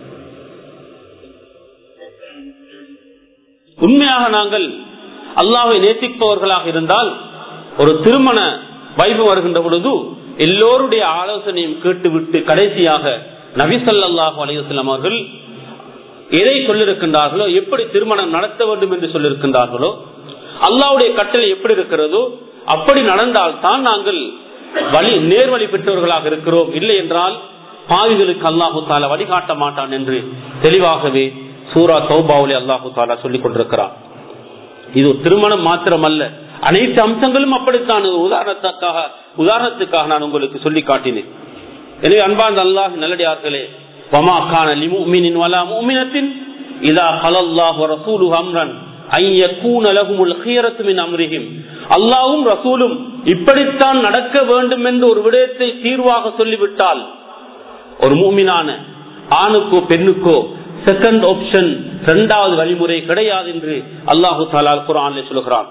உண்மையாக நாங்கள் அல்லாஹ்வை நேசிப்பவர்களாக இருந்தால் ஒரு திருமண வைபவம் வருகின்ற பொழுது எல்லோருடைய ஆலோசனையும் கேட்டுவிட்டு கடைசியாக நபி ஸல்லல்லாஹு அலைஹி வஸல்லம் அவர்கள் எதை சொல்லிருக்கின்றார்களோ, எப்படி திருமணம் நடத்த வேண்டும் என்று சொல்லிருக்கின்றார்களோ, அல்லாஹ்வுடைய கட்டளை எப்படி இருக்கிறதோ அப்படி நடந்தால்தான் நாங்கள் வழி நேர்வழி பெற்றவர்களாக இருக்கிறோம். இல்லை என்றால் பாவிகளுக்கு அல்லாஹு தஆலா வழிகாட்ட மாட்டான் என்று தெளிவாகவே சூரா தௌபாவிலே அல்லாஹு தஆலா சொல்லிக் கொண்டிருக்கிறான். இது திருமணம் மாத்திரமல்ல, அனைத்து அம்சங்களும் அப்படித்தான். உதாரணத்துக்காக உதாரணத்துக்காக நான் உங்களுக்கு சொல்லி காட்டினேன். எனவே அன்பார்ந்த அல்லாஹ் நல்லடியார்களே, வமா கான லிமுமினின் வலா முமினத்தின் இதா ഖലல்லாஹு வ ரசூலுஹு அம்ரன் அன் யகூன லஹுமுல் ഖியரத்து மின் அம்ரிஹிம், அல்லாஹ்வும் ரசூலும் இப்படித்தான் நடக்க வேண்டும் என்று ஒரு விடயத்தை தீர்வாக சொல்லிவிட்டால் ஒரு முஃமினான ஆணுக்கோ பெண்ணுக்கோ செகண்ட் ஆப்ஷன், இரண்டாவது வழிமுறை கிடையாது என்று அல்லாஹு தஆலா குர்ஆனிலே சொல்கிறான்.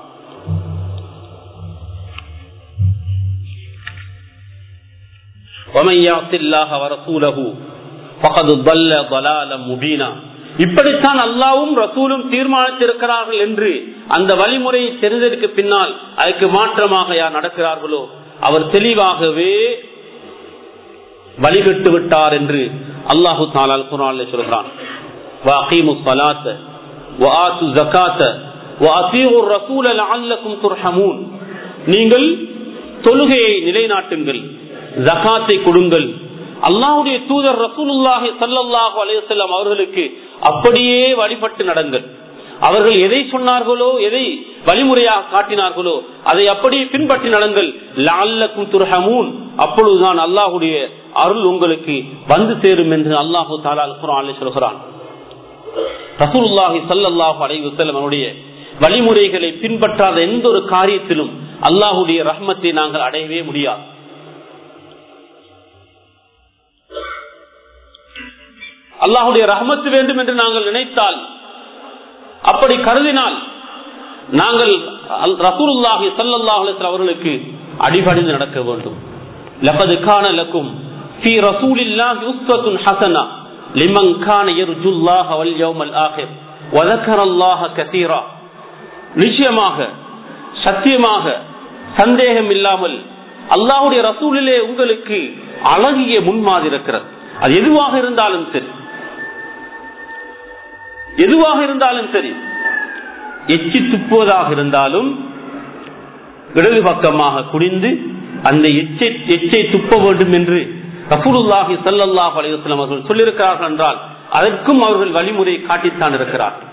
وَمَن يَعْصِ اللَّهَ وَرَسُولَهُ فَقَدْ ضَلَّ ضَلَالًا مُبِينًا, இப்படித்தான் அல்லாவும் ரசூலும் தீர்மானித்திருக்கிறார்கள் என்று அந்த வழிமுறையை தெரிந்ததற்கு பின்னால் அதற்கு மாற்றமாக யார் நடக்கிறார்களோ அவர் தெளிவாகவே வழிவிட்டு விட்டார் என்று அல்லாஹு தஆலா குர்ஆனில் சொல்கிறான். வஅகீமுஸ் ஸலாத்த வஆத்து ஸகாத்த வஅதீஉர் ரசூல லஅல்லகும் துர்ஹமூன். நீங்கள் தொழுகையை நிலைநாட்டுங்கள், ஜகாத்தை கொடுங்கள், அல்லாஹ்வுடைய தூதர் ரசூலுல்லாஹி ஸல்லல்லாஹு அலைஹி வஸல்லம் அவர்களுக்கு அப்படியே வழிபட்டு நடங்கள். அவர்கள் எதை சொன்னார்களோ, எதை வழிமுறையாக காட்டினார்களோ அதை அப்படியே பின்பற்றி நடங்கள். லஅல்லகும் துர்ஹமூன், அப்பொழுதுதான் அல்லாஹ்வுடைய அருள் உங்களுக்கு வந்து சேரும் என்று அல்லாஹு தஆலா குர்ஆனில் சொல்கிறான். ரசூலுல்லாஹி ஸல்லல்லாஹு அலைஹி வஸல்லம் அவருடைய வழிமுறைகளை பின்பற்றாத எந்த ஒரு காரியத்திலும் அல்லாஹ்வுடைய ரஹ்மத்தை நாங்கள் அடையவே முடியாது. அல்லாஹ்வுடைய ரஹ்மத்து வேண்டும் என்று நாங்கள் நினைத்தால், அப்படி கருதினால் நாங்கள் ரசூலுல்லாஹி ஸல்லல்லாஹு அலைஹி வஸல்லம் அவர்களுக்கு அடிபணிந்து நடக்க வேண்டும். லகத் கான லக்கும் ஃபீ ரசூலில்லாஹி உஸ்வத்துன் ஹஸனா லிமன் கான யர்ஜுல்லாஹ வல் யௌமல் ஆகிர் வ ذكرல்லாஹ கஸீரா. நிச்சயமாக, சத்தியமாக, சந்தேகம் இல்லாமல் அல்லாஹ்வுடைய ரசூலிலே உங்களுக்கு அழகிய முன்மாதிரி இருக்கிறது. அது எதுவாக இருந்தாலும் சரி, எதுவாக இருந்தாலும் சரி, எச்சி துப்புவதாக இருந்தாலும் இடது பக்கமாக குனிந்து அந்த எச்சை எச்சை துப்ப வேண்டும் என்று ரசூலுல்லாஹி ஸல்லல்லாஹு அலைஹி வஸல்லம் அவர்கள் சொல்லியிருக்கிறார்கள் என்றால் அதற்கும் அவர்கள் வழிமுறை காட்டித்தான் இருக்கிறார்கள்.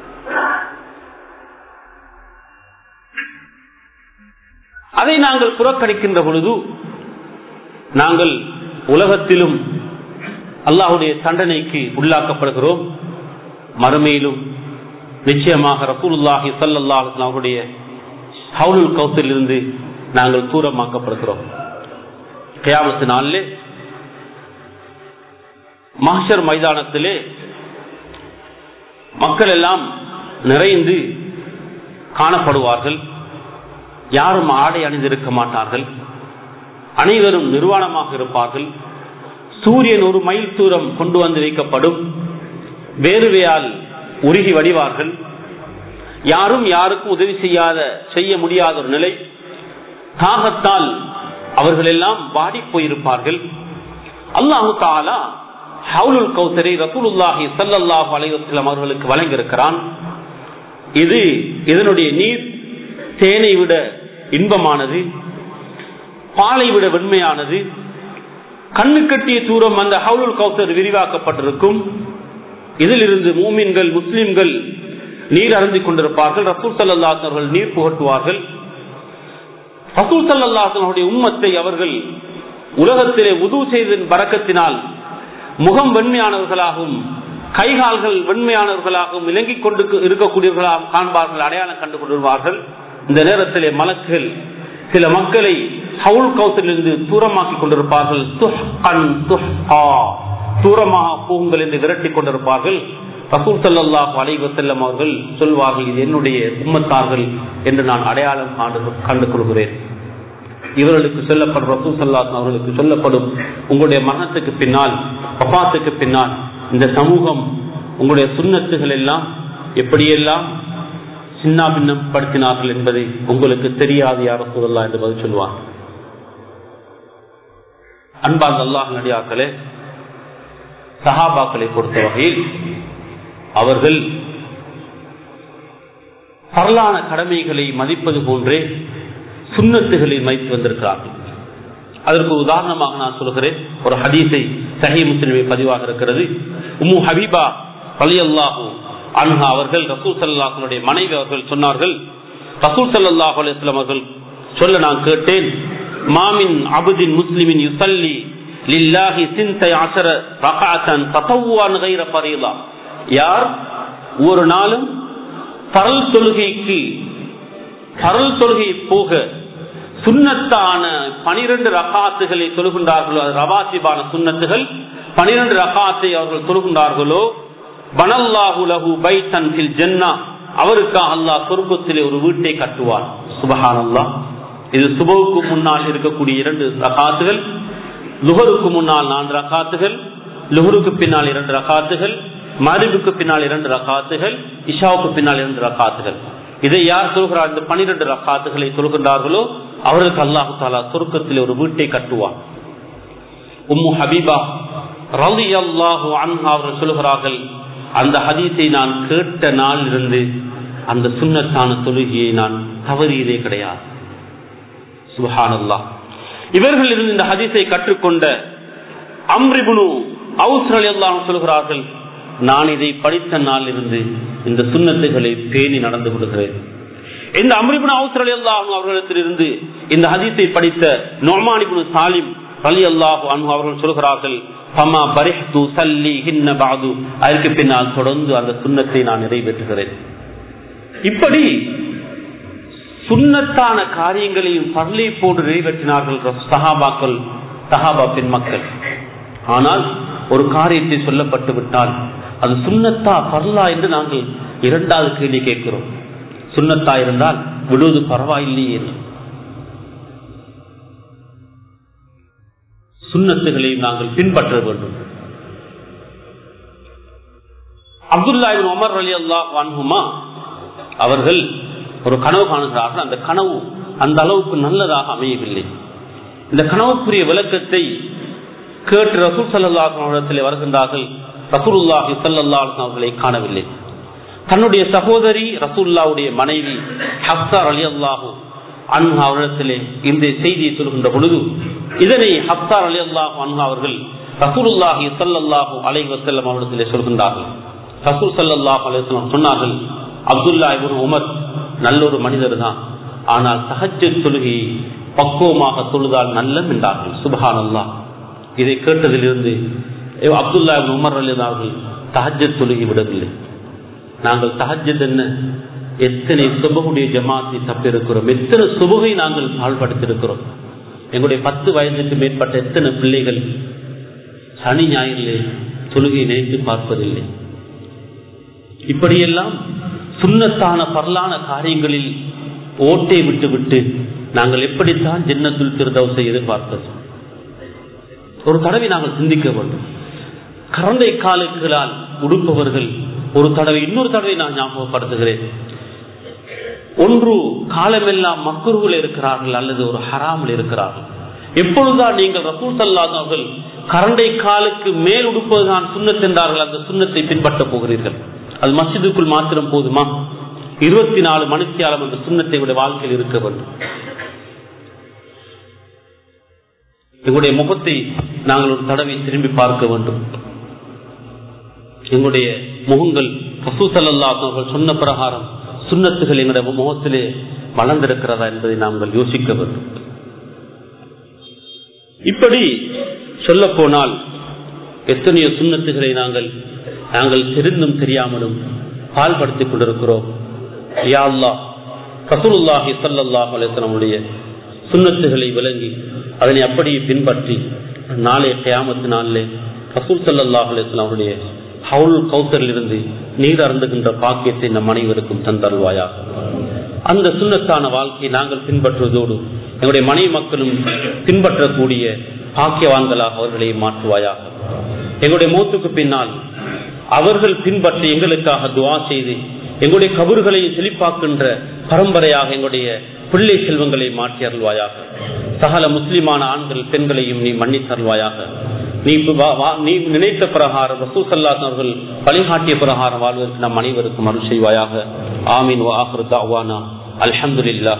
அதை நாங்கள் புறக்கணிக்கின்ற பொழுது நாங்கள் உலகத்திலும் அல்லாஹ்வுடைய தண்டனைக்கு உள்ளாக்கப்படுகிறோம், மறுமையிலும் நிச்சயமாக ரசூலுல்லாஹி ஸல்லல்லாஹு அலைஹி வஸல்லம் அவருடைய ஹவுலுல் கௌஸரில் இருந்து நாங்கள் தூரமாக்கப்படுகிறோம். கியாமத் நாளிலே மஹ்ஷர் மைதானத்திலே மக்கள் எல்லாம் நிறைந்து காணப்படுவார்கள். யாரும் ஆடை அணிந்திருக்க மாட்டார்கள், அனைவரும் நிர்வாணமாக இருப்பார்கள். சூரியன் ஒரு மைல் தூரம் கொண்டு வந்து வைக்கப்படும், வேறுவையால் உருகி வடிவார்கள். யாரும் யாருக்கும் உதவி செய்யாத செய்ய முடியாத ஒரு நிலை. தாகத்தால் அவர்கள் எல்லாம் வாடி போயிருப்பார்கள். அல்லாஹு தஆலா ஹவுலுல் கௌஸரை ரசூலுல்லாஹி ஸல்லல்லாஹு அலைஹி வஸல்லம் அவர்களுக்கு வழங்கியிருக்கிறான். இது இதனுடைய நீர் தேனை விட இன்பமானது, பாலை விட வெண்மையானது. கண்ணு கட்டிய தூரம் அந்த ஹவுலுல் கௌஸர் விரிவாக்கப்பட்டிருக்கும். இதிலிருந்து மூமின்கள், முஸ்லிம்கள் நீர் அருந்திக் கொண்டிருப்பார்கள். ரசூல் ஸல்லல்லாஹு அலைஹி வஸல்லம் நீர் புகட்டுவார்கள். ரசூல் ஸல்லல்லாஹு அலைஹி வஸல்லம் உம்மத்தை அவர்கள் உலகத்திலே உது செய்ததின் பரக்கத்தினால் முகம் வெண்மையானவர்களாகவும் கைகால்கள் வெண்மையானவர்களாகவும் விளங்கிக் கொண்டு இருக்கக்கூடியவர்களாக காண்பார்கள், அடையாளம் கண்டு கொண்டிருவார்கள். இந்த நேரத்திலே மலக்குகள் சில மக்களை ஹவுல் கௌஸரிலிருந்து தூரமாக்கி கொண்டிருப்பார்கள். தூரமாக போகுங்கள் என்று விரட்டி கொண்டிருப்பார்கள். ரசூல் ஸல்லல்லாஹு அலைஹி வஸல்லம் அவர்கள் சொல்வார்கள், இது என்னுடைய உம்மத்தார்கள் என்று நான் அடையாளம் கண்டு கொள்கிறேன். இவர்களுக்கு சொல்லப்படும், ரசூல் ஸல்லல்லாஹு அலைஹி வஸல்லம் அவர்களுக்கு சொல்லப்படும், உங்களுடைய மரணத்துக்கு பின்னால், வஃபாத்துக்கு பின்னால் இந்த சமூகம் உங்களுடைய சுன்னத்துகள் எல்லாம் எப்படியெல்லாம் சின்ன பின்னம் படுத்தினார்கள் என்பதை உங்களுக்கு தெரியாது யா ரசூலல்லாஹ் என்று பதில் சொல்வார். அன்பார்ந்த அல்லாஹ் நடிகாக்களே, சஹாபாக்களை பொறுத்த வகையில் அவர்கள் பரலான கடமைகளை மதிப்பது போன்றே சுன்னத்துகளை மதித்து வந்திருக்கிறார்கள். அதற்கு உதாரணமாக நான் சொல்கிறேன். ஒரு ஹதீஸை சஹீஹ் முஸ்லிமிலே பதிவாக இருக்கிறது. உம்மு ஹபீபா ரலியல்லாஹு அன்ஹா அவர்கள் ரசூல் ஸல்லல்லாஹு அலைஹி வஸல்லம் மனைவி அவர்கள் சொன்னார்கள், ரசூல் ஸல்லல்லாஹு அலைஹி வஸல்லம் அவர்கள் சொல்ல நான் கேட்டேன், மாமின் அப்தின் முஸ்லிமின் யுஸல்லி லில்லாஹி சின்தை அஷர ரகஅத்தன் ததவ்வுஅன் கைர ஃபரீதா. யார் ஒரு நாளும் பரல் தொழுகைக்கு பரல் தொழுகை போக சுன்னத்தான பனிரெண்டு ரகாத்துகளை தொழுகின்றார்களோ, ரவாசிபான சுன்னத்துகள் பனிரெண்டு ரகாத்தை அவர்கள் தொழுகின்றார்களோ, பனல்லாஹு லஹு பைத்தன் ஃபில் ஜன்னah, அவருக்காக அல்லாஹ் சொர்க்கத்திலே ஒரு வீட்டை கட்டுவார். சுப்ஹானல்லாஹ். இது சுபஹுக்கு முன்னால் இருக்கக்கூடிய இரண்டு ரகாத்துகள், லுஹருக்கு முன்னால் நான்கு ரகாத்துகள், லுஹருக்கு பின்னால் இரண்டு ரகாத்துகள், மகரிபுக்கு பின்னால் இரண்டு ரக்காத்துகள், இஷாவுக்கு பின்னால் இரண்டு ரக்காத்துகள். இதை யார் சொல்கிறார்? இந்த பனிரெண்டு ரக்காத்துகளை சொல்கின்றார்களோ அவர்களுக்கு அல்லாஹு தாலா சொர்க்கத்தில் ஒரு வீட்டை கட்டுவார். உம்மு ஹபீபா ரலியல்லாஹு அன்ஹா அவர்கள் சொல்கிறார்கள், அந்த ஹதீஸை நான் கேட்ட நாள் இருந்து அந்த சுன்னத்தான தொழுகையை நான் தவறியதே கிடையாது. சுப்ஹானல்லாஹ். இவர்கள் இருந்து இந்த ஹதீஸை கற்றுக்கொண்ட அம்ர் இப்னு அவுஸ் ரலியல்லாஹு அன்ஹு சொல்கிறார்கள், நான் இதை படித்த நாள் இருந்து இந்த சுன்னத்துகளை பேணி நடந்து கொள்கிறேன். இந்த அம்ர் இப்னு அவுஸ் ரலியல்லாஹு அன்ஹு அவர்களிடத்திலிருந்து இந்த ஹதீஸை படித்த நுஅமான் இப்னு சாலிம் ரலியல்லாஹு அன்ஹு அவர்கள் சொல்கிறார்கள், ஃபமா பரிஹ்து ஸல்லிஹின்ன பஅது, அதற்கு பின்னால் தொடர்ந்து அந்த சுன்னத்தை நான் நிறைவேற்றுகிறேன். இப்படி சுன்னத்தான காரியங்களையும் பரலை போன்று நிறைவேற்றினார்கள் சஹாபாக்கள், சஹாபா பின் மக்கள். ஆனால் ஒரு காரியத்தை சொல்லப்பட்டு விட்டால் அது சுன்னத்தா பரலா என்று நாங்கள் இரண்டாவது கேள்வி கேட்கிறோம். சுன்னத்தா இருந்தால் விடுவது பரவாயில்லையே. சுன்னத்துகளை நாங்கள் பின்பற்ற வேண்டும். அப்துல்லா இப்னு உமர் ரலியல்லாஹு அன்ஹுமா அவர்கள் ஒரு கனவு காணுகிறார்கள். அந்த கனவு அந்த அளவுக்கு நல்லதாக அமையவில்லை. இந்த கனவுக்குரிய விளக்கத்தை கேட்டு ரசூல் ஸல்லல்லாஹு அலைஹி வஸல்லம் வருகின்றார்கள். ரசூலுல்லாஹி ஸல்லல்லாஹு அலைஹி வஸல்லம் அவர்களை காணவில்லை. தன்னுடைய சகோதரி ரசூலுல்லாஹ்வுடைய மனைவி ஹப்ஸா ரலியல்லாஹு அன்ஹா அவர்களிடத்திலே இந்த செய்தியை சொல்கின்ற பொழுது, இதனை ஹப்ஸா ரலியல்லாஹு அன்ஹா அவர்கள் ரசூலுல்லாஹி ஸல்லல்லாஹு அலைஹி வஸல்லம் அவர்களிடத்திலே சொல்கின்றார்கள். ரசூல் ஸல்லல்லாஹு அலைஹி வஸல்லம் சொன்னார்கள், அப்துல்லா இப்னு உமர் நல்லொரு மனிதர் தான், ஆனால் தஹஜ்ஜுத் தொழுகையை பக்குவமாக தொழுதால் நல்லம் என்றார்கள். சுப்ஹானல்லாஹ். இதை கேட்டதிலிருந்து அப்துல்லா இப்னு உமர் ரலியல்லாஹு அவர்கள் தஹஜ்ஜுத் தொழுகை விடவில்லை. நாங்கள் தஹஜ்ஜுத் என்ன, எத்தனை சுபகுடைய ஜமாத்தை தப்பிருக்கிறோம், எத்தனை சுபகை நாங்கள் பாழ்படுத்திருக்கிறோம். எங்களுடைய பத்து வயதுக்கு மேற்பட்ட எத்தனை பிள்ளைகள் சனி ஞாயிறிலே தொழுகை நினைத்து பார்ப்பதில்லை. இப்படியெல்லாம் சுன்னத்தான பரலான காரியங்களில் ஓட்டை விட்டு விட்டு நாங்கள் எப்படித்தான் ஜன்னத்துல் ஃபிர்தௌஸை எதிர்பார்ப்பது? ஒரு தடவை நாங்கள் சிந்திக்க வேண்டும். கரண்டை காலுகளால் உடுப்பவர்கள் ஒரு தடவை இன்னொரு தடவை நான் ஞாபகப்படுத்துகிறேன். ஒன்று காலமெல்லாம் மக்ரூஹில் இருக்கிறார்கள் அல்லது ஒரு ஹராமில் இருக்கிறார்கள். எப்பொழுதுதான் நீங்கள் ரசூல் ஸல்லல்லாஹு அலைஹி வஸல்லம் கரண்டை காலுக்கு மேல் உடுப்பதுதான் சுன்னத் என்றார்கள், அந்த சுன்னத்தை பின்பற்ற போகிறீர்கள். அது மஸ்ஜிதுக்குள் மாத்திரம் போதுமா? இருபத்தி நாலு மணித்தியாலம் அந்த சுன்னத்தை விட வாழ்க்கையில் இருக்க வேண்டும். எங்களுடைய முகத்தை நாங்கள் ஒரு தடவை திரும்பி பார்க்க வேண்டும். எங்களுடைய முகங்கள் ரசூல் ஸல்லல்லாஹு அலைஹி வஸல்லம் சொன்ன பிரகாரம் சுன்னத்துகள் எங்களுடைய முகத்திலே வளர்ந்திருக்கிறதா என்பதை நாங்கள் யோசிக்க வேண்டும். இப்படி சொல்ல போனால் எத்தனையோ சுன்னத்துகளை நாங்கள் நாங்கள் தெரிந்தும் தெரியாமலும் பால்படுத்திக் கொண்டிருக்கிறோம். யா அல்லாஹ், ரசூலுல்லாஹி ஸல்லல்லாஹு அலைஹி வஸல்லம் சுன்னத்துகளை விளங்கி அதனை அப்படியே பின்பற்றி நாளை கியாமத் நாளிலே ரசூல் ஸல்லல்லாஹு அலைஹி வஸல்லம் ஹவுல் கௌசரில் இருந்து நீர் அருந்துகின்ற பாக்கியத்தை நம் அனைவருக்கும் தந்தருவாயாக. அந்த சுன்னத்தான வாழ்க்கையை நாங்கள் பின்பற்றுவதோடு எங்களுடைய மனைவி மக்களும் பின்பற்றக்கூடிய பாக்கியவான்களாக அவர்களை மாற்றுவாயாக. எங்களுடைய மௌத்துக்கு பின்னால் அவர்கள் பின்பற்றி எங்களுக்காக துஆ செய்து எங்களுடைய கபர்களை செழிப்பாக்கின்ற பரம்பரையாக எங்களுடைய பிள்ளை செல்வங்களை மாற்றி அருள்வாயாக. சகல முஸ்லிமான ஆண்கள் பெண்களையும் நீ மன்னித்தருள்வாயாக. நீ நீ நினைத்த பிரகாரம் ரசூல் ஸல்லல்லாஹு அலைஹி வஸல்லம் அவர்கள் வழிகாட்டிய பிரகாரம் வாழ்வதற்கு நம் அனைவருக்கும் அருள் செய்வாயாக. ஆமீன். வ ஆகிரு தஅவானா அல்ஹம்துலில்லாஹ்.